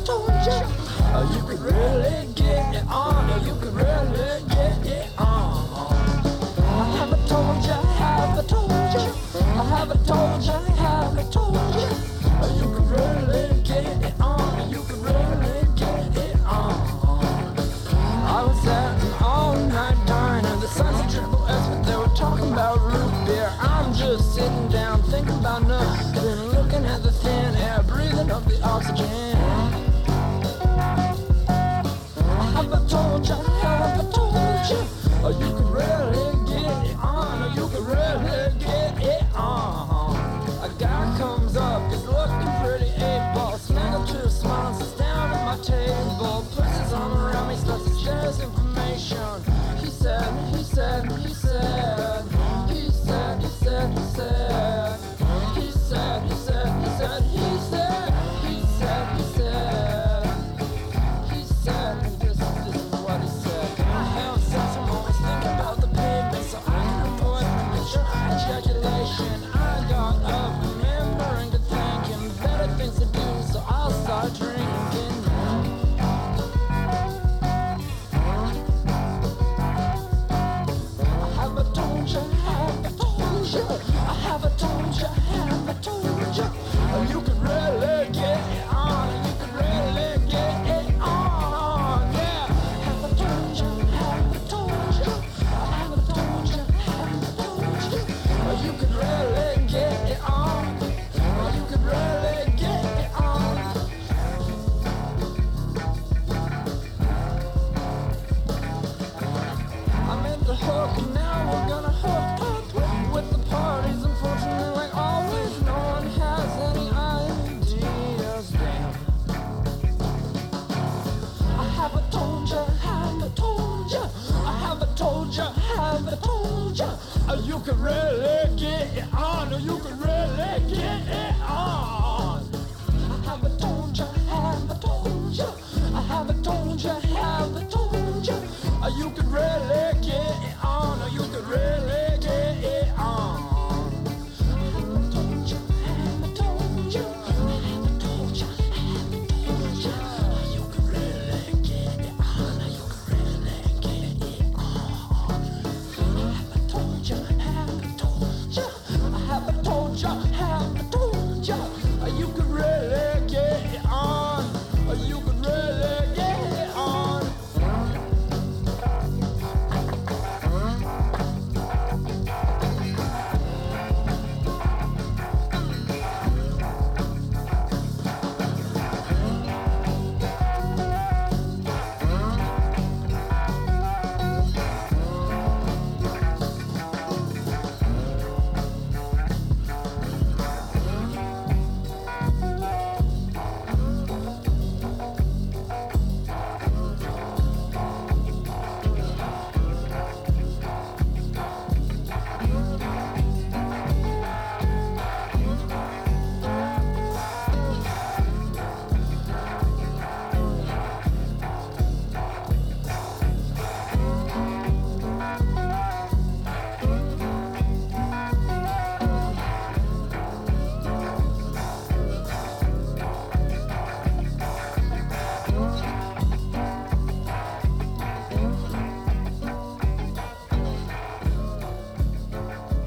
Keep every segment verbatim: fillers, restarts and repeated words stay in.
told you, uh, you could really get it on, uh, you could really get it on. I haven't told you, haven't told you, I haven't told you, haven't told you, uh, you could really get it on, uh, you could really get it on. I was at an all-night diner, the signs of Triple S, but they were talking about root beer. I'm just sitting down, thinking about nothing, looking at the thin air, breathing up the oxygen. Have I told you, have I told you, oh, you could really get it on, oh, you could really get it on. A guy comes up, he's looking pretty eight-ball, snaggle two smiles, sits down at my table, puts his arm around me, starts to share his information. He said, he said, he said, he said, he said, he said, he said, he said, he said, he said, he said, he said, he said, and this, this is what he said. I have sex, I'm always thinking about the payment, so I can avoid premature ejaculation. I got up remembering to thank him, better things to do, so I'll start drinking. Have I told you, have I told you, I have I told you, have I told you, oh, you could really get it on, you could really get it on, yeah. Have I told you, have I told you, I have I told you, have I told you, oh, you could really get it on, oh, you could really get it on. I'm in the hook and now we're gonna hook up with, with the parties. Unfortunately, like always, no one has any ideas. Damn. I haven't told you, haven't told you, I haven't told you, haven't told you, oh, you can really get it on, oh, you can really get it on. I haven't told you, haven't told you, I haven't told you, haven't told you, oh, you can really get it on, oh, you can really get it on. I haven't told you, haven't told you, I haven't told you, haven't told you, oh, you can really get it on, oh, you can really get it on. I haven't told you, haven't told you, I haven't told you, haven't told you, oh, you can really get it on, oh, you can really get it on.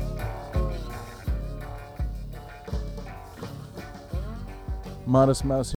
Modest Mouse